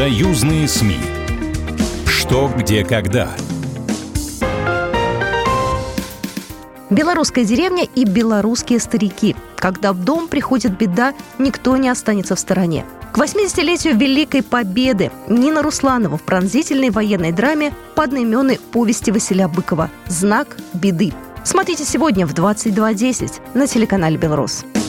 Союзные СМИ. Что, где, когда. Белорусская деревня и белорусские старики. Когда в дом приходит беда, никто не останется в стороне. К 80-летию Великой Победы Нина Русланова в пронзительной военной драме по одноименной повести Василя Быкова «Знак беды». Смотрите сегодня в 22:10 на телеканале «Белрос».